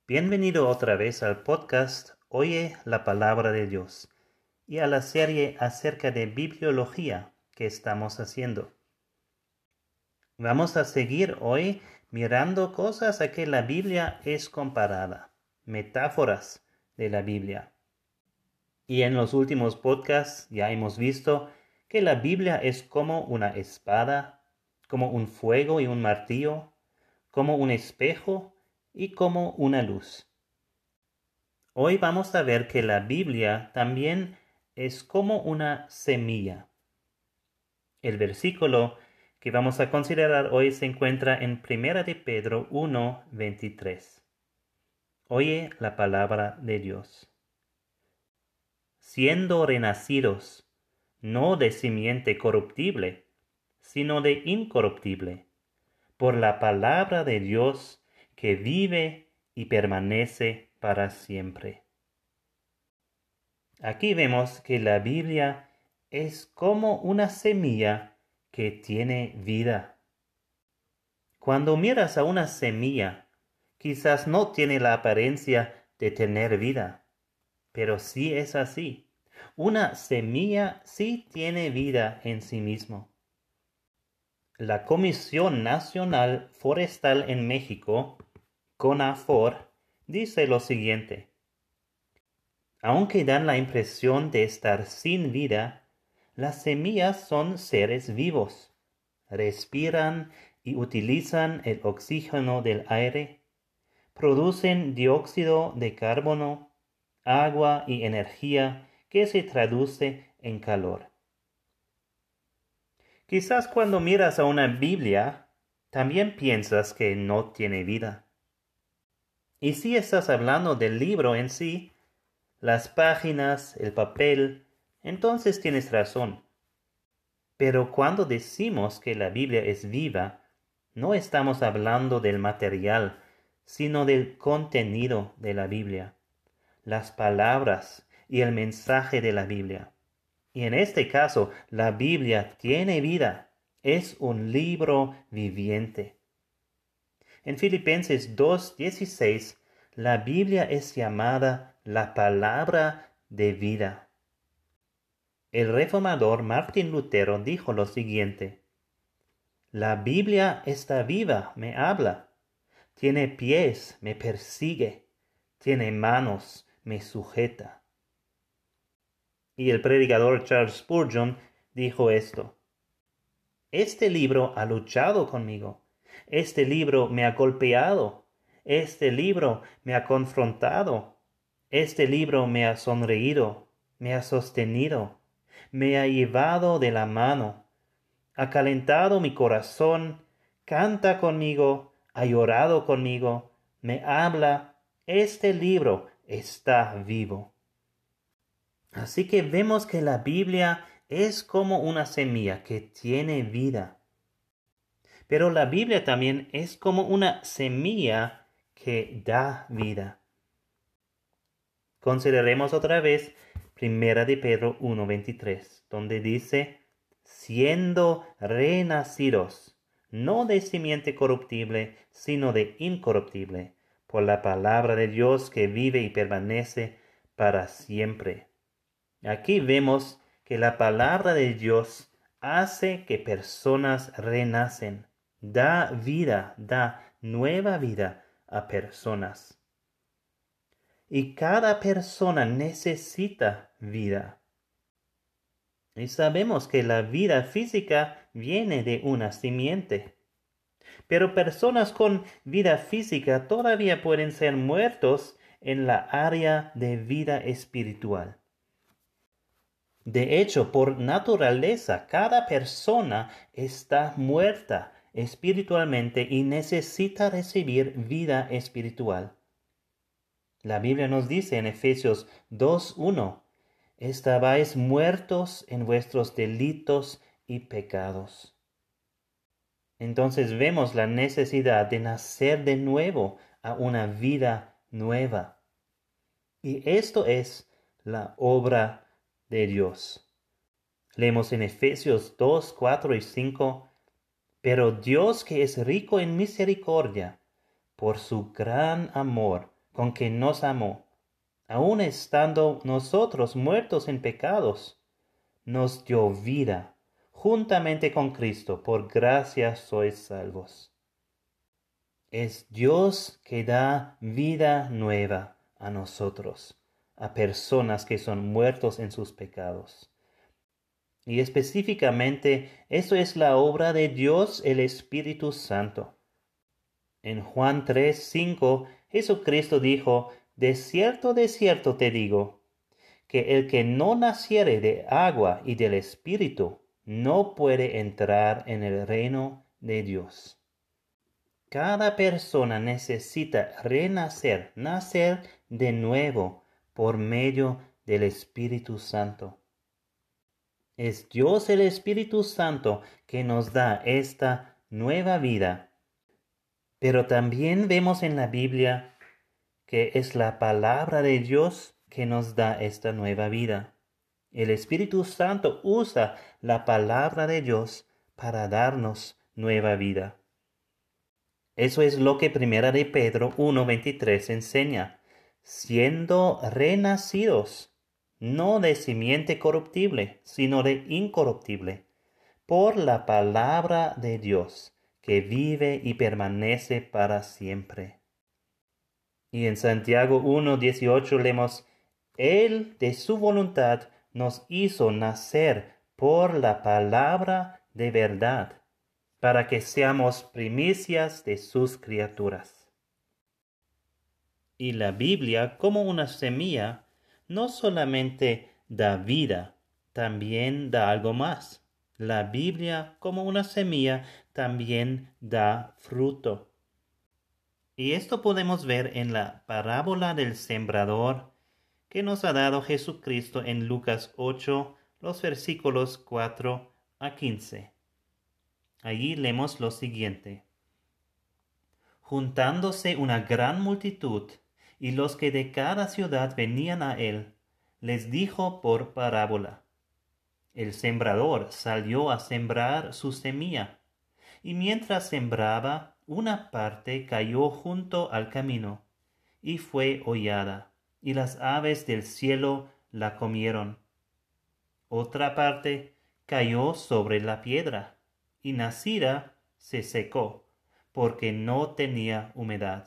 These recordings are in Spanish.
Bienvenido otra vez al podcast Oye la Palabra de Dios y a la serie acerca de bibliología que estamos haciendo. Vamos a seguir hoy mirando cosas a que la Biblia es comparada, metáforas de la Biblia. Y en los últimos podcasts ya hemos visto que la Biblia es como una espada, como un fuego y un martillo, como un espejo y como una luz. Hoy vamos a ver que la Biblia también es como una semilla. El versículo que vamos a considerar hoy se encuentra en 1 de Pedro 1:23. Oye la palabra de Dios. Siendo renacidos, no de simiente corruptible, sino de incorruptible, por la palabra de Dios que vive y permanece para siempre. Aquí vemos que la Biblia es como una semilla que tiene vida. Cuando miras a una semilla, quizás no tiene la apariencia de tener vida, pero sí es así. Una semilla sí tiene vida en sí mismo. La Comisión Nacional Forestal en México, CONAFOR, dice lo siguiente: aunque dan la impresión de estar sin vida, las semillas son seres vivos. Respiran y utilizan el oxígeno del aire, producen dióxido de carbono, agua y energía que se traduce en calor. Quizás cuando miras a una Biblia, también piensas que no tiene vida. Y si estás hablando del libro en sí, las páginas, el papel, entonces tienes razón. Pero cuando decimos que la Biblia es viva, no estamos hablando del material, sino del contenido de la Biblia, las palabras y el mensaje de la Biblia. Y en este caso, la Biblia tiene vida, es un libro viviente. En Filipenses 2:16, la Biblia es llamada la palabra de vida. El reformador Martín Lutero dijo lo siguiente: la Biblia está viva, me habla. Tiene pies, me persigue. Tiene manos, me sujeta. Y el predicador Charles Spurgeon dijo esto: este libro ha luchado conmigo. Este libro me ha golpeado. Este libro me ha confrontado. Este libro me ha sonreído, me ha sostenido, me ha llevado de la mano, ha calentado mi corazón, canta conmigo, ha llorado conmigo, me habla. Este libro está vivo. Así que vemos que la Biblia es como una semilla que tiene vida. Pero la Biblia también es como una semilla que da vida. Consideremos otra vez 1 de Pedro 1:23, donde dice: siendo renacidos, no de simiente corruptible, sino de incorruptible, por la palabra de Dios que vive y permanece para siempre. Aquí vemos que la palabra de Dios hace que personas renacen, da vida, da nueva vida a personas. Y cada persona necesita vida. Y sabemos que la vida física viene de una simiente. Pero personas con vida física todavía pueden ser muertos en la área de vida espiritual. De hecho, por naturaleza, cada persona está muerta espiritualmente y necesita recibir vida espiritual. La Biblia nos dice en Efesios 2:1, estabais muertos en vuestros delitos y pecados. Entonces vemos la necesidad de nacer de nuevo a una vida nueva. Y esto es la obra de Dios. Leemos en Efesios 2:4 y 5, pero Dios, que es rico en misericordia, por su gran amor con que nos amó, aun estando nosotros muertos en pecados, nos dio vida juntamente con Cristo. Por gracia sois salvos. Es Dios que da vida nueva a nosotros, a personas que son muertos en sus pecados. Y específicamente, esto es la obra de Dios el Espíritu Santo. En Juan 3:5, Jesucristo dijo: de cierto te digo, que el que no naciere de agua y del Espíritu, no puede entrar en el reino de Dios. Cada persona necesita renacer, nacer de nuevo por medio del Espíritu Santo. Es Dios el Espíritu Santo que nos da esta nueva vida. Pero también vemos en la Biblia que es la palabra de Dios que nos da esta nueva vida. El Espíritu Santo usa la palabra de Dios para darnos nueva vida. Eso es lo que 1 de Pedro 1:23 enseña. Siendo renacidos, no de simiente corruptible, sino de incorruptible, por la palabra de Dios, que vive y permanece para siempre. Y en Santiago 1:18 leemos: Él de su voluntad nos hizo nacer por la palabra de verdad, para que seamos primicias de sus criaturas. Y la Biblia, como una semilla, no solamente da vida, también da algo más. La Biblia, como una semilla, también da fruto. Y esto podemos ver en la parábola del sembrador que nos ha dado Jesucristo en Lucas 8, los versículos 4 a 15. Allí leemos lo siguiente: juntándose una gran multitud, y los que de cada ciudad venían a él, les dijo por parábola: el sembrador salió a sembrar su semilla, y mientras sembraba, una parte cayó junto al camino, y fue hollada, y las aves del cielo la comieron. Otra parte cayó sobre la piedra, y nacida se secó, porque no tenía humedad.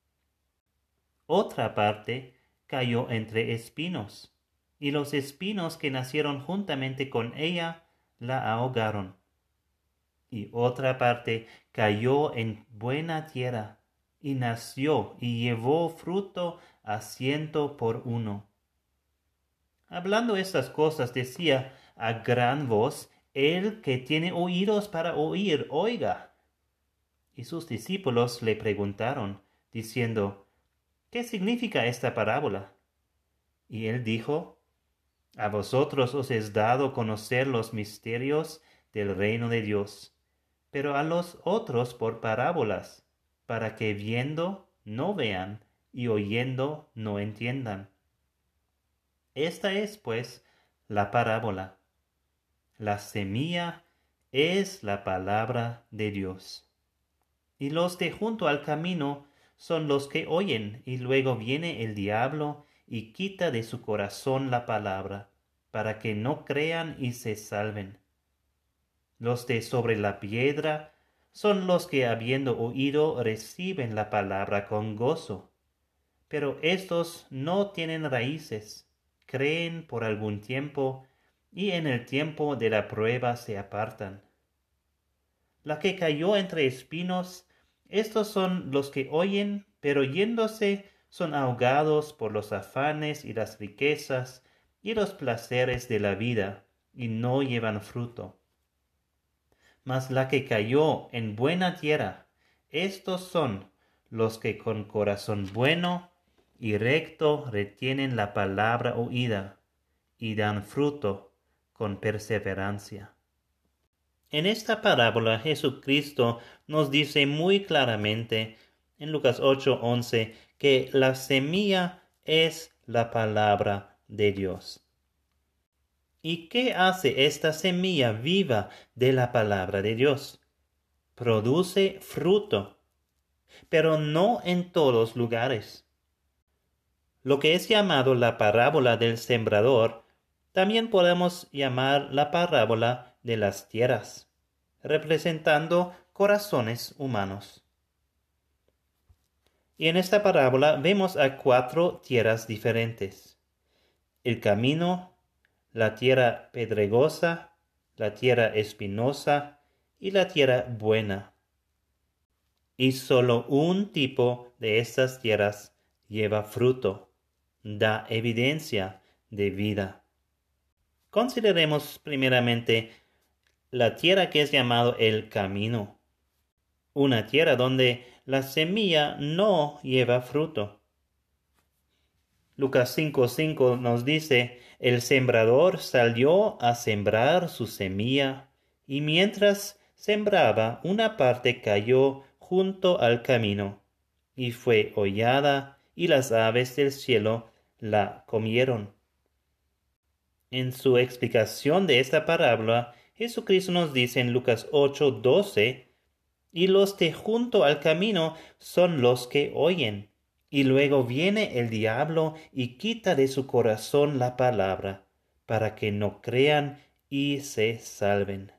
Otra parte cayó entre espinos, y los espinos que nacieron juntamente con ella la ahogaron. Y otra parte cayó en buena tierra, y nació y llevó fruto a 100 por 1. Hablando estas cosas, decía a gran voz: el que tiene oídos para oír, oiga. Y sus discípulos le preguntaron, diciendo: ¿qué significa esta parábola? Y él dijo: a vosotros os es dado conocer los misterios del reino de Dios, pero a los otros por parábolas, para que viendo no vean, y oyendo no entiendan. Esta es, pues, la parábola. La semilla es la palabra de Dios. Y los de junto al camino son los que oyen, y luego viene el diablo y quita de su corazón la palabra, para que no crean y se salven. Los de sobre la piedra son los que, habiendo oído, reciben la palabra con gozo. Pero estos no tienen raíces, creen por algún tiempo, y en el tiempo de la prueba se apartan. La que cayó entre espinos, estos son los que oyen, pero yéndose son ahogados por los afanes y las riquezas y los placeres de la vida, y no llevan fruto. Mas la que cayó en buena tierra, estos son los que con corazón bueno y recto retienen la palabra oída, y dan fruto con perseverancia. En esta parábola Jesucristo nos dice muy claramente en Lucas 8:11 que la semilla es la palabra de Dios. ¿Y qué hace esta semilla viva de la palabra de Dios? Produce fruto, pero no en todos lugares. Lo que es llamado la parábola del sembrador, también podemos llamar la parábola de las tierras, representando corazones humanos. Y en esta parábola vemos a 4 tierras diferentes: el camino, la tierra pedregosa, la tierra espinosa y la tierra buena. Y solo un tipo de estas tierras lleva fruto, da evidencia de vida. Consideremos primeramente la tierra que es llamado el camino, una tierra donde la semilla no lleva fruto. Lucas 5:5 nos dice: el sembrador salió a sembrar su semilla, y mientras sembraba, una parte cayó junto al camino, y fue hollada, y las aves del cielo la comieron. En su explicación de esta parábola, Jesucristo nos dice en Lucas 8:12: y los de junto al camino son los que oyen, y luego viene el diablo y quita de su corazón la palabra, para que no crean y se salven.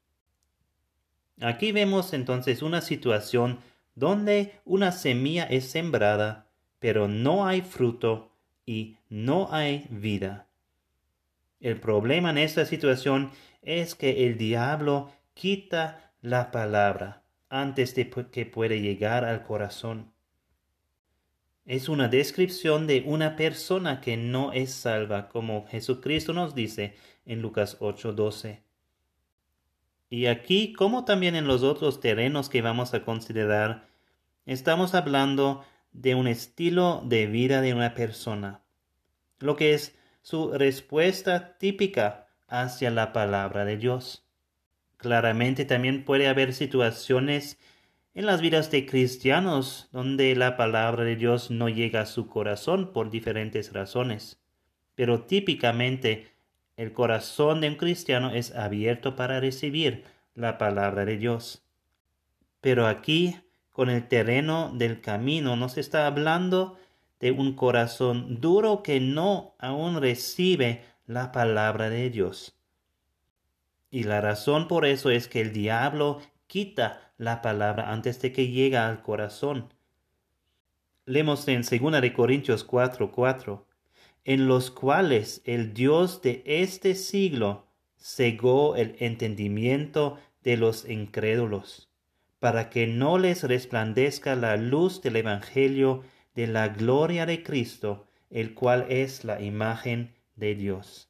Aquí vemos entonces una situación donde una semilla es sembrada, pero no hay fruto y no hay vida. El problema en esta situación es que el diablo quita la palabra antes de que pueda llegar al corazón. Es una descripción de una persona que no es salva, como Jesucristo nos dice en Lucas 8:12. Y aquí, como también en los otros terrenos que vamos a considerar, estamos hablando de un estilo de vida de una persona, lo que es su respuesta típica hacia la palabra de Dios. Claramente también puede haber situaciones en las vidas de cristianos donde la palabra de Dios no llega a su corazón por diferentes razones. Pero típicamente el corazón de un cristiano es abierto para recibir la palabra de Dios. Pero aquí, con el terreno del camino, nos está hablando de un corazón duro que no aún recibe la palabra de Dios. Y la razón por eso es que el diablo quita la palabra antes de que llegue al corazón. Leemos en 2 Corintios 4:4, en los cuales el Dios de este siglo cegó el entendimiento de los incrédulos, para que no les resplandezca la luz del Evangelio de la gloria de Cristo, el cual es la imagen de Dios.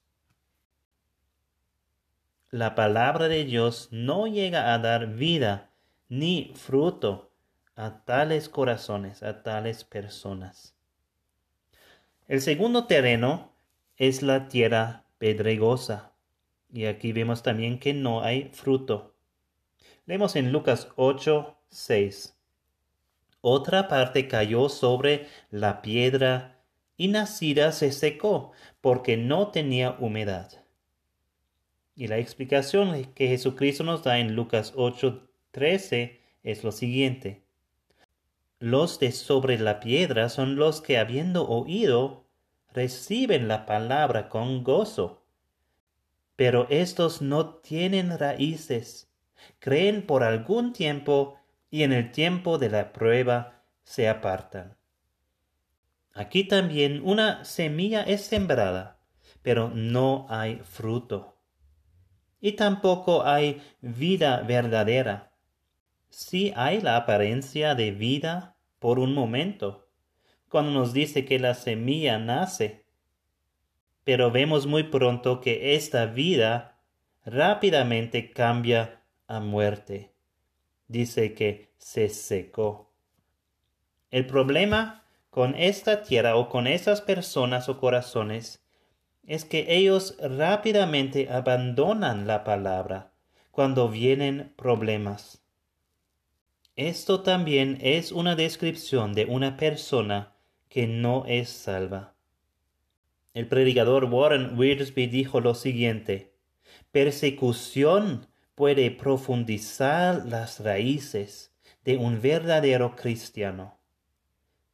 La palabra de Dios no llega a dar vida ni fruto a tales corazones, a tales personas. El segundo terreno es la tierra pedregosa. Y aquí vemos también que no hay fruto. Leemos en Lucas 8:6. Otra parte cayó sobre la piedra y nacida se secó porque no tenía humedad. Y la explicación que Jesucristo nos da en Lucas 8:13 es lo siguiente: los de sobre la piedra son los que, habiendo oído, reciben la palabra con gozo. Pero estos no tienen raíces, creen por algún tiempo y en el tiempo de la prueba se apartan. Aquí también una semilla es sembrada, pero no hay fruto. Y tampoco hay vida verdadera. Sí hay la apariencia de vida por un momento, cuando nos dice que la semilla nace. Pero vemos muy pronto que esta vida rápidamente cambia a muerte. Dice que se secó. El problema con esta tierra o con esas personas o corazones es que ellos rápidamente abandonan la palabra cuando vienen problemas. Esto también es una descripción de una persona que no es salva. El predicador Warren Wiersbe dijo lo siguiente: persecución puede profundizar las raíces de un verdadero cristiano.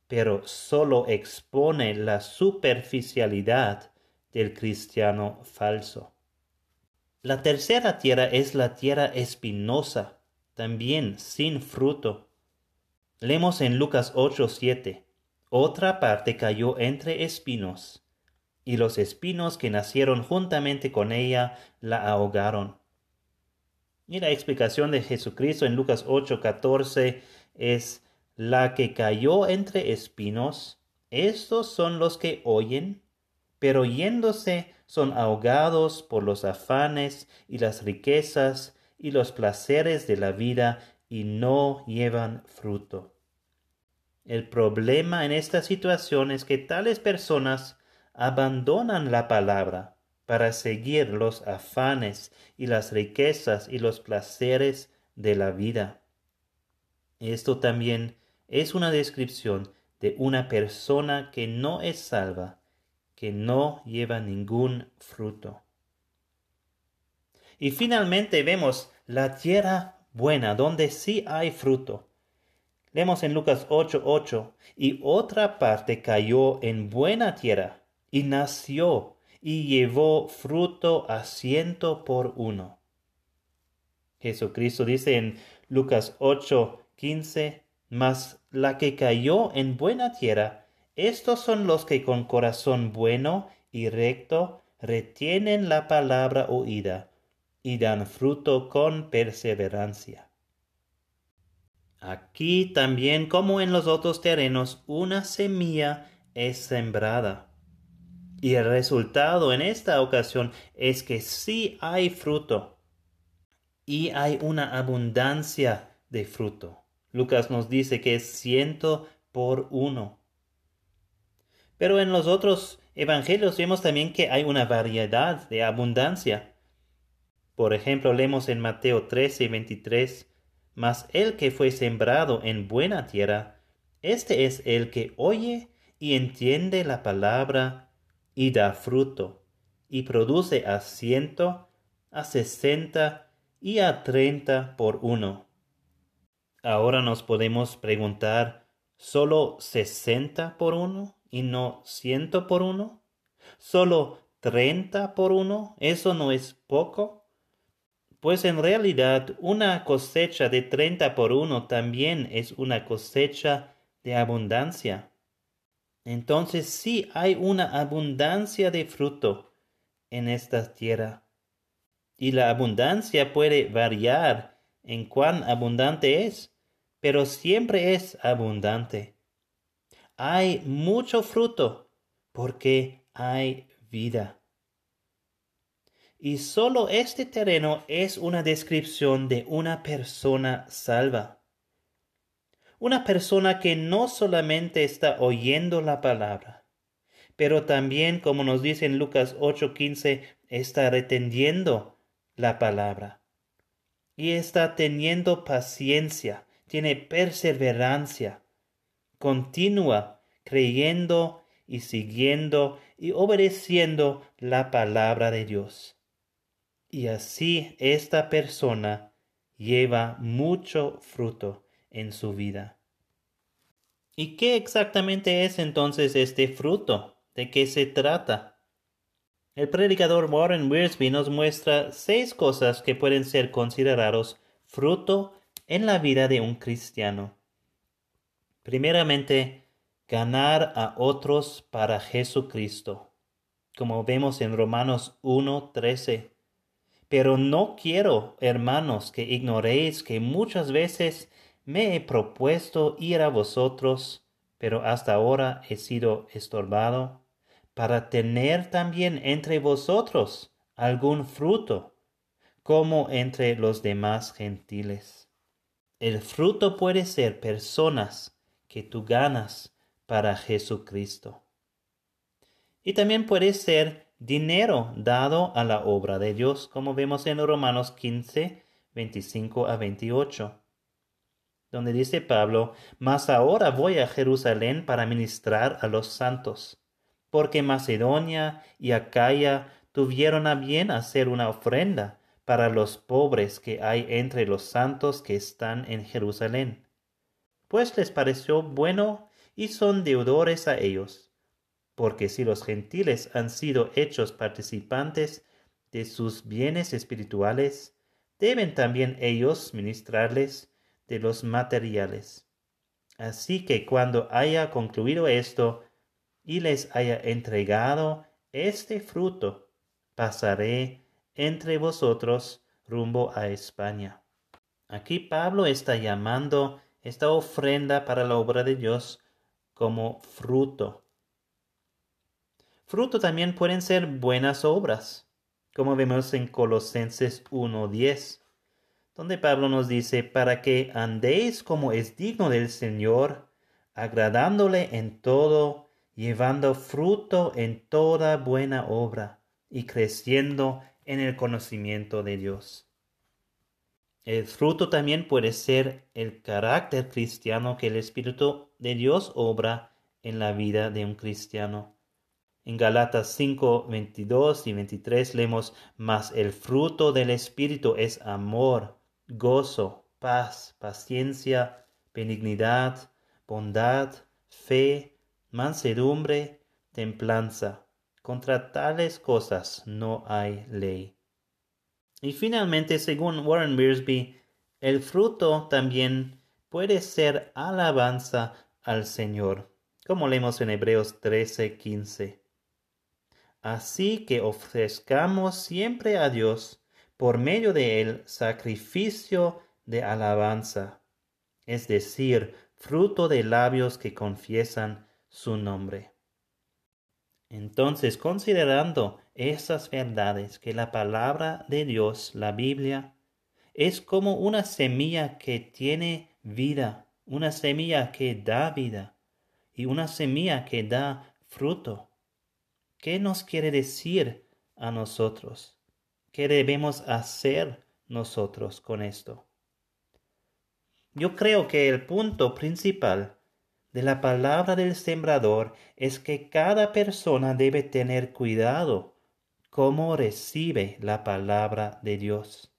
pero solo expone la superficialidad del cristiano falso. La tercera tierra es la tierra espinosa, también sin fruto. Leemos en Lucas 8:7. Otra parte cayó entre espinos, y los espinos que nacieron juntamente con ella la ahogaron. Y la explicación de Jesucristo en Lucas 8:14 es: la que cayó entre espinos, estos son los que oyen, pero yéndose son ahogados por los afanes y las riquezas y los placeres de la vida y no llevan fruto. El problema en esta situación es que tales personas abandonan la palabra para seguir los afanes y las riquezas y los placeres de la vida. Esto también es una descripción de una persona que no es salva, que no lleva ningún fruto. Y finalmente vemos la tierra buena, donde sí hay fruto. Leemos en Lucas 8:8, y otra parte cayó en buena tierra, y nació, y llevó fruto a 100 por 1. Jesucristo dice en Lucas 8:15, mas la que cayó en buena tierra, estos son los que con corazón bueno y recto retienen la palabra oída, y dan fruto con perseverancia. Aquí también, como en los otros terrenos, una semilla es sembrada. Y el resultado en esta ocasión es que sí hay fruto. Y hay una abundancia de fruto. Lucas nos dice que es 100 por 1. Pero en los otros evangelios vemos también que hay una variedad de abundancia. Por ejemplo, leemos en Mateo 13:23, mas el que fue sembrado en buena tierra, este es el que oye y entiende la palabra y da fruto, y produce a 100, a 60 y a 30 por 1. Ahora nos podemos preguntar, ¿solo 60 por 1 y no 100 por 1? ¿Solo 30 por 1? ¿Eso no es poco? Pues en realidad una cosecha de 30 por 1 también es una cosecha de abundancia. Entonces sí hay una abundancia de fruto en esta tierra. Y la abundancia puede variar en cuán abundante es, pero siempre es abundante. Hay mucho fruto porque hay vida. Y solo este terreno es una descripción de una persona salva. Una persona que no solamente está oyendo la palabra, pero también, como nos dice en Lucas 8:15, está reteniendo la palabra. Y está teniendo paciencia, tiene perseverancia, continúa creyendo y siguiendo y obedeciendo la palabra de Dios. Y así esta persona lleva mucho fruto en su vida. ¿Y qué exactamente es entonces este fruto? ¿De qué se trata? El predicador Warren Wiersbe nos muestra 6 cosas que pueden ser considerados fruto en la vida de un cristiano. Primeramente, ganar a otros para Jesucristo, como vemos en Romanos 1:13. Pero no quiero, hermanos, que ignoréis que muchas veces me he propuesto ir a vosotros, pero hasta ahora he sido estorbado, para tener también entre vosotros algún fruto, como entre los demás gentiles. El fruto puede ser personas que tú ganas para Jesucristo. Y también puede ser dinero dado a la obra de Dios, como vemos en Romanos 15:25-28, donde dice Pablo, mas ahora voy a Jerusalén para ministrar a los santos, porque Macedonia y Acaya tuvieron a bien hacer una ofrenda para los pobres que hay entre los santos que están en Jerusalén. Pues les pareció bueno y son deudores a ellos, porque si los gentiles han sido hechos participantes de sus bienes espirituales, deben también ellos ministrarles de los materiales. Así que cuando haya concluido esto y les haya entregado este fruto, pasaré entre vosotros rumbo a España. Aquí Pablo está llamando esta ofrenda para la obra de Dios como fruto. Fruto también pueden ser buenas obras, como vemos en Colosenses 1:10, donde Pablo nos dice, para que andéis como es digno del Señor, agradándole en todo, llevando fruto en toda buena obra y creciendo en el conocimiento de Dios. El fruto también puede ser el carácter cristiano que el Espíritu de Dios obra en la vida de un cristiano. En Gálatas 5:22 y 23 leemos, mas el fruto del Espíritu es amor, gozo, paz, paciencia, benignidad, bondad, fe, mansedumbre, templanza. Contra tales cosas no hay ley. Y finalmente, según Warren Wiersbe, el fruto también puede ser alabanza al Señor, como leemos en Hebreos 13:15. Así que ofrezcamos siempre a Dios, por medio de él, sacrificio de alabanza, es decir, fruto de labios que confiesan su nombre. Entonces, considerando estas verdades, que la palabra de Dios, la Biblia, es como una semilla que tiene vida, una semilla que da vida y una semilla que da fruto. ¿Qué nos quiere decir a nosotros? ¿Qué debemos hacer nosotros con esto? Yo creo que el punto principal de la palabra del sembrador es que cada persona debe tener cuidado cómo recibe la palabra de Dios.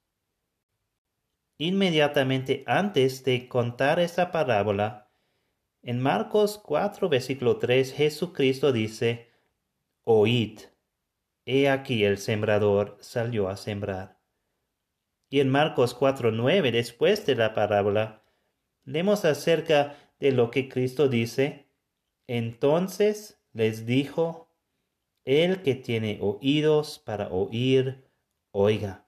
Inmediatamente antes de contar esta parábola, en Marcos 4, versículo 3, Jesucristo dice, oíd, he aquí el sembrador salió a sembrar. Y en Marcos 4:9, después de la parábola, leemos acerca de lo que Cristo dice. Entonces les dijo, el que tiene oídos para oír, oiga.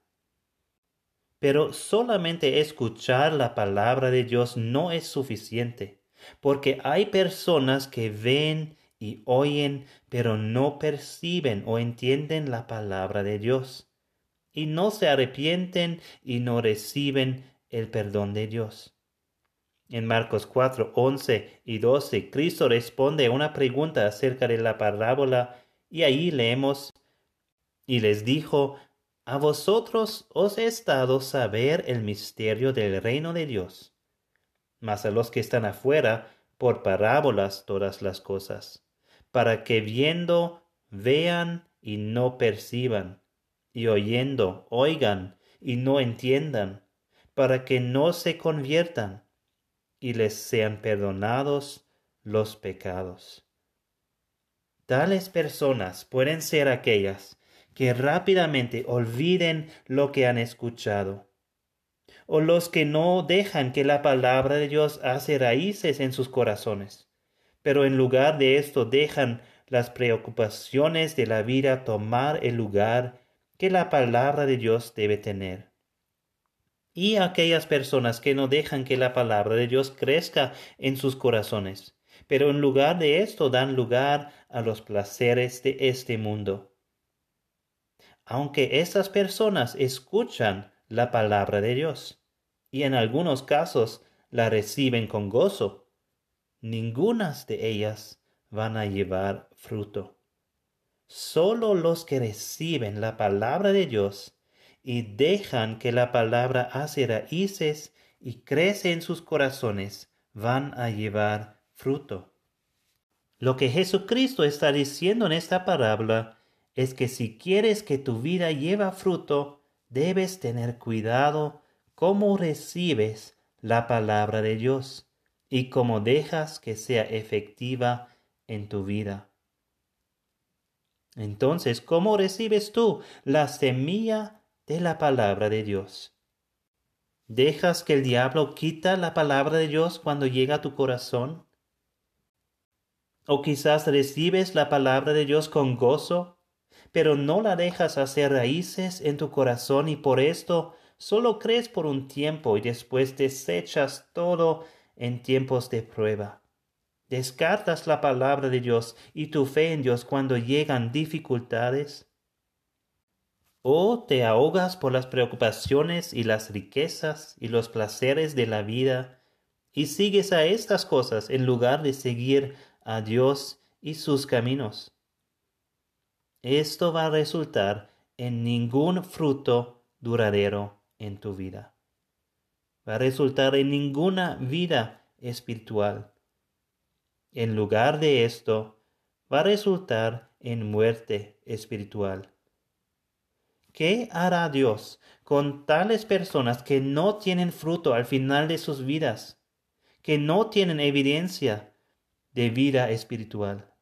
Pero solamente escuchar la palabra de Dios no es suficiente, porque hay personas que ven y oyen, pero no perciben o entienden la palabra de Dios, y no se arrepienten y no reciben el perdón de Dios. En Marcos 4:11 y 12, Cristo responde a una pregunta acerca de la parábola, y ahí leemos, y les dijo, a vosotros os he dado saber el misterio del reino de Dios, mas a los que están afuera, por parábolas todas las cosas, para que viendo, vean y no perciban, y oyendo, oigan y no entiendan, para que no se conviertan y les sean perdonados los pecados. Tales personas pueden ser aquellas que rápidamente olviden lo que han escuchado, o los que no dejan que la palabra de Dios hace raíces en sus corazones, pero en lugar de esto dejan las preocupaciones de la vida tomar el lugar que la palabra de Dios debe tener. Y aquellas personas que no dejan que la palabra de Dios crezca en sus corazones, pero en lugar de esto dan lugar a los placeres de este mundo. Aunque estas personas escuchan la palabra de Dios, y en algunos casos la reciben con gozo, ninguna de ellas van a llevar fruto. Solo los que reciben la palabra de Dios y dejan que la palabra hace raíces y crece en sus corazones, van a llevar fruto. Lo que Jesucristo está diciendo en esta parábola es que si quieres que tu vida lleve fruto, debes tener cuidado cómo recibes la palabra de Dios y cómo dejas que sea efectiva en tu vida. Entonces, ¿cómo recibes tú la semilla de la palabra de Dios? ¿Dejas que el diablo quita la palabra de Dios cuando llega a tu corazón? ¿O quizás recibes la palabra de Dios con gozo, pero no la dejas hacer raíces en tu corazón y por esto solo crees por un tiempo y después desechas todo en tiempos de prueba? ¿Descartas la palabra de Dios y tu fe en Dios cuando llegan dificultades? ¿O te ahogas por las preocupaciones y las riquezas y los placeres de la vida y sigues a estas cosas en lugar de seguir a Dios y sus caminos? Esto va a resultar en ningún fruto duradero en tu vida. Va a resultar en ninguna vida espiritual. En lugar de esto, va a resultar en muerte espiritual. ¿Qué hará Dios con tales personas que no tienen fruto al final de sus vidas, que no tienen evidencia de vida espiritual?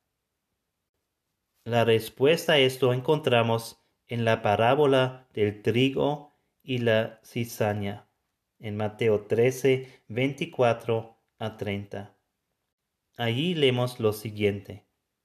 La respuesta a esto encontramos en la parábola del trigo y la cizaña, en Mateo 13, 24 a 30. Allí leemos lo siguiente.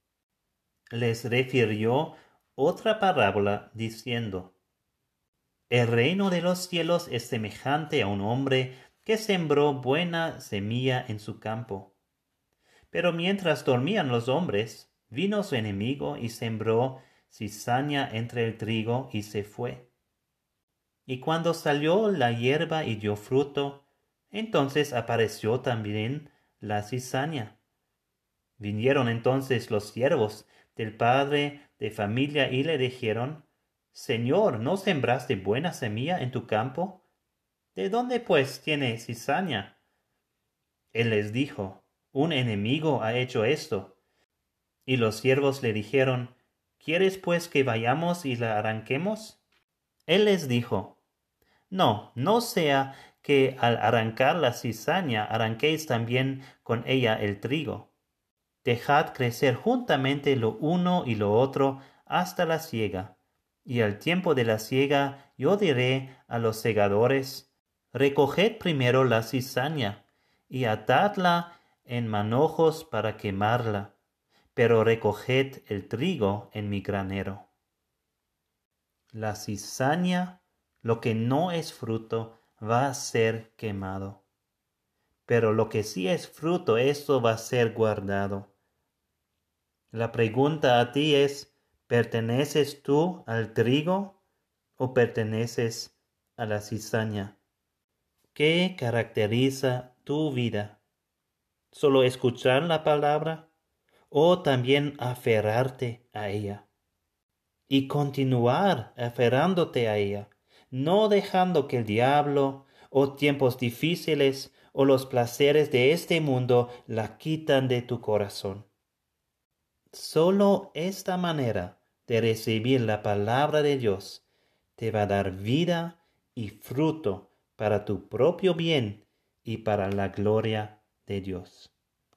Les refirió otra parábola diciendo: El reino de los cielos es semejante a un hombre que sembró buena semilla en su campo. Pero mientras dormían los hombres, vino su enemigo y sembró cizaña entre el trigo y se fue. Y cuando salió la hierba y dio fruto, entonces apareció también la cizaña. Vinieron entonces los siervos del padre de familia y le dijeron: Señor, ¿no sembraste buena semilla en tu campo? ¿De dónde pues tiene cizaña? Él les dijo: Un enemigo ha hecho esto. Y los siervos le dijeron: ¿Quieres pues que vayamos y la arranquemos? Él les dijo: No sea que al arrancar la cizaña arranquéis también con ella el trigo. Dejad crecer juntamente lo uno y lo otro hasta la siega. Y al tiempo de la siega yo diré a los segadores: Recoged primero la cizaña y atadla en manojos para quemarla, pero recoged el trigo en mi granero. La cizaña, lo que no es fruto, va a ser quemado. Pero lo que sí es fruto, esto va a ser guardado. La pregunta a ti es: ¿perteneces tú al trigo o perteneces a la cizaña? ¿Qué caracteriza tu vida? ¿Solo escuchar la palabra o también aferrarte a ella? Y continuar aferrándote a ella, no dejando que el diablo o tiempos difíciles o los placeres de este mundo la quitan de tu corazón. Solo esta manera de recibir la palabra de Dios te va a dar vida y fruto para tu propio bien y para la gloria de Dios.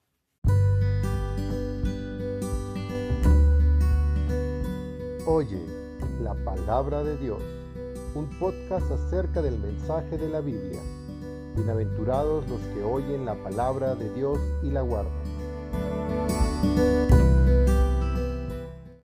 Oye, la palabra de Dios, un podcast acerca del mensaje de la Biblia. Bienaventurados los que oyen la palabra de Dios y la guardan.